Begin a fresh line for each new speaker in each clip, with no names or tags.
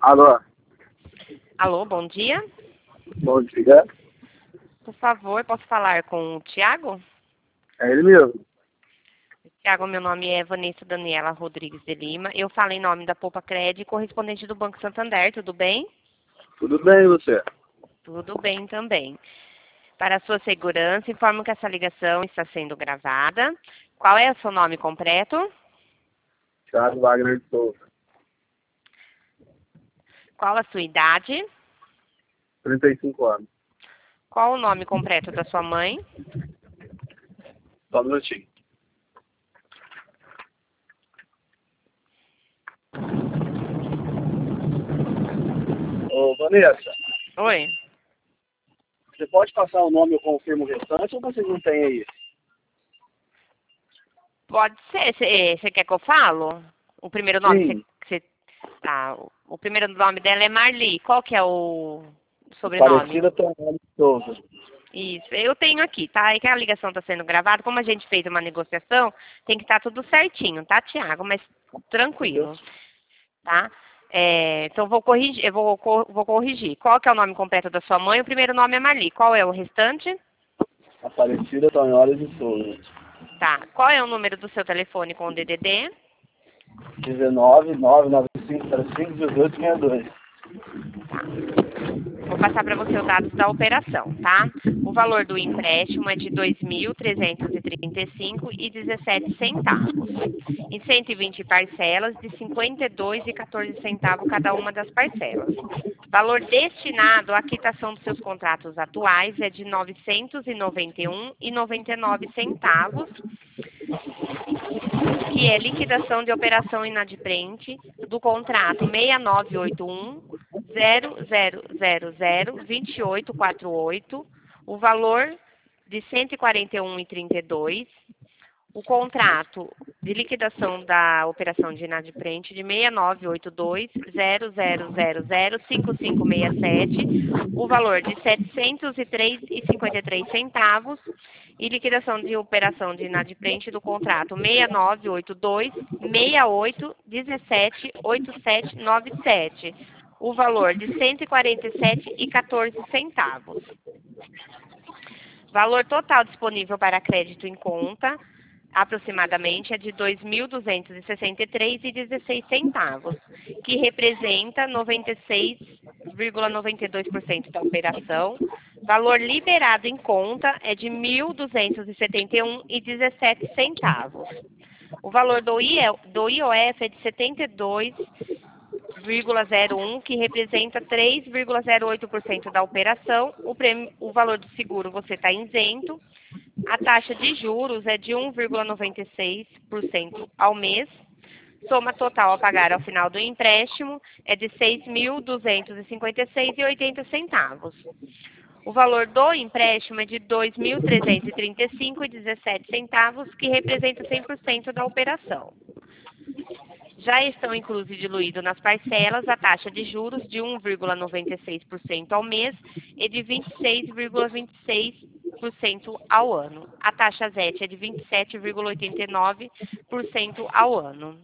Alô,
Alô, bom dia.
bom dia.
Por favor, posso falar com o Tiago?
É ele mesmo.
Tiago, meu nome é Vanessa Daniela Rodrigues de Lima. Eu falo em nome da Poupa Cred, correspondente do Banco Santander, tudo bem?
Tudo bem, e você?
Tudo bem também. Para a sua segurança, informo que essa ligação está sendo gravada. Qual é o seu nome completo?
Thiago Wagner de Souza,
Qual a sua idade?
35 anos.
Qual o nome completo da sua mãe?
Só um minutinho. Ô, Vanessa,
Oi.
você pode passar o nome, eu confirmo o restante, ou vocês não têm aí?
Pode ser. Você quer que eu falo? O primeiro nome,
Sim,
o primeiro nome dela é Marli. Qual que é o sobrenome?
Aparecida Tonelli de Souza.
Isso, eu tenho aqui, tá? É que a ligação está sendo gravada. Como a gente fez uma negociação, tem que estar tudo certinho, tá, Tiago? Mas tranquilo, tá? Então vou corrigir, vou corrigir. Qual que é o nome completo da sua mãe? O primeiro nome é Marli. Qual é o restante?
Aparecida Tonelli de Souza.
Tá. Qual é o número do seu telefone com o DDD?
19 995 05 1862.
Tá. Vou passar para você os dados da operação, tá? O valor do empréstimo é de R$ 2.335,17, em 120 parcelas de R$ 52,14 cada uma das parcelas. Valor destinado à quitação dos seus contratos atuais é de R$ 991,99, que é liquidação de operação inadimplente do contrato 6981-0000-2848, o valor de R$ 141,32, o contrato de liquidação da operação de inadimplente de 6982-0000-5567, o valor de R$ 703,53 e liquidação de operação de inadimplente do contrato 6982-6817-8797, o valor de R$ 147,14. Valor total disponível para crédito em conta, aproximadamente, é de R$ 2.263,16, que representa 96,92% da operação. Valor liberado em conta é de R$ 1.271,17. O valor do IOF é de 72,01, que representa 3,08% da operação. O valor do seguro você está isento. A taxa de juros é de 1,96% ao mês. Soma total a pagar ao final do empréstimo é de R$ 6.256,80. O valor do empréstimo é de R$ 2.335,17, que representa 100% da operação. Já estão inclusos e diluídos nas parcelas a taxa de juros de 1,96% ao mês e de 26,26% ao ano. A taxa ZET é de 27,89% ao ano.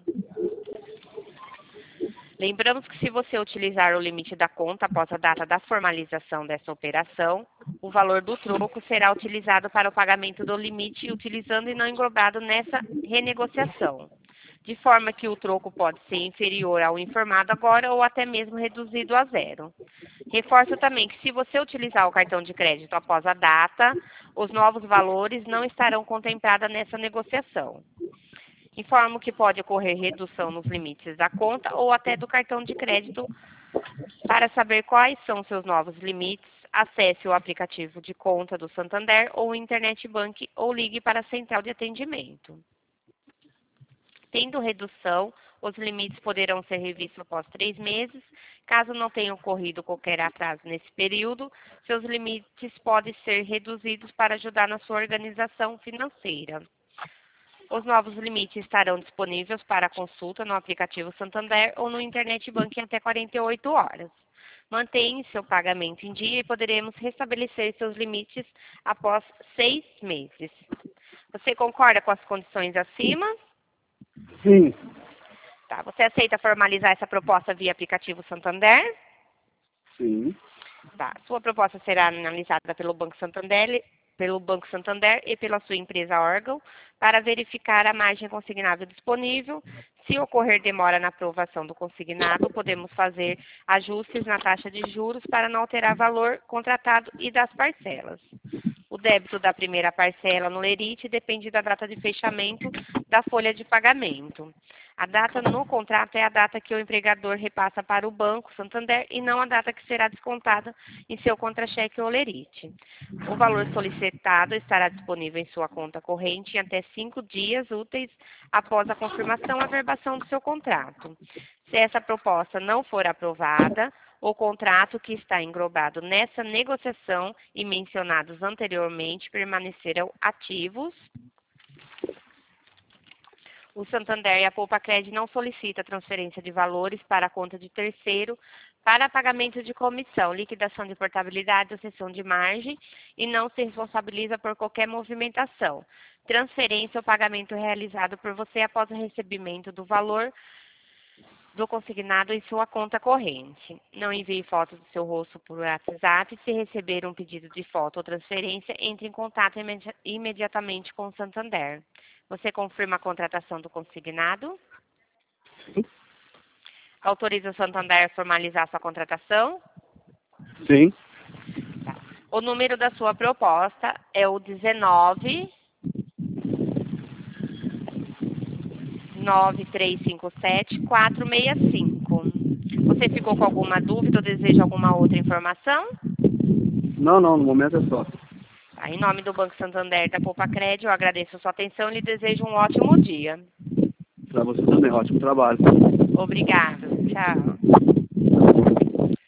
Lembramos que se você utilizar o limite da conta após a data da formalização dessa operação, o valor do troco será utilizado para o pagamento do limite utilizando e não englobado nessa renegociação, de forma que o troco pode ser inferior ao informado agora ou até mesmo reduzido a zero. Reforço também que se você utilizar o cartão de crédito após a data, os novos valores não estarão contemplados nessa negociação. Informo que pode ocorrer redução nos limites da conta ou até do cartão de crédito. Para saber quais são seus novos limites, acesse o aplicativo de conta do Santander ou o Internet Bank ou ligue para a central de atendimento. Tendo redução, os limites poderão ser revistos após 3 meses. Caso não tenha ocorrido qualquer atraso nesse período, seus limites podem ser reduzidos para ajudar na sua organização financeira. Os novos limites estarão disponíveis para consulta no aplicativo Santander ou no Internet Banking até 48 horas. Mantenha seu pagamento em dia e poderemos restabelecer seus limites após 6 meses. Você concorda com as condições acima?
Sim.
Tá. Você aceita formalizar essa proposta via aplicativo Santander?
Sim.
Tá. Sua proposta será analisada pelo Banco Santander e pela sua empresa órgão para verificar a margem consignável disponível. Se ocorrer demora na aprovação do consignado, podemos fazer ajustes na taxa de juros para não alterar valor contratado e das parcelas. O débito da primeira parcela no lerite depende da data de fechamento da folha de pagamento. A data no contrato é a data que o empregador repassa para o Banco Santander e não a data que será descontada em seu contra-cheque ou lerite. O valor solicitado estará disponível em sua conta corrente em até 5 dias úteis após a confirmação e averbação do seu contrato. Se essa proposta não for aprovada, o contrato que está englobado nessa negociação e mencionados anteriormente permanecerão ativos. O Santander e a Poupa-Cred não solicita transferência de valores para a conta de terceiro para pagamento de comissão, liquidação de portabilidade ou cessão de margem e não se responsabiliza por qualquer movimentação, transferência ou pagamento realizado por você após o recebimento do valor do consignado em sua conta corrente. Não envie fotos do seu rosto por WhatsApp. Se receber um pedido de foto ou transferência, entre em contato imediatamente com o Santander. Você confirma a contratação do consignado?
Sim.
Autoriza o Santander a formalizar sua contratação?
Sim.
Tá. O número da sua proposta é o 19 9357-465. Você ficou com alguma dúvida ou deseja alguma outra informação?
Não, no momento é só.
Tá, em nome do Banco Santander e da Poupa-Cred, eu agradeço a sua atenção e lhe desejo um ótimo dia.
Para você também, ótimo trabalho.
Obrigada. Tchau.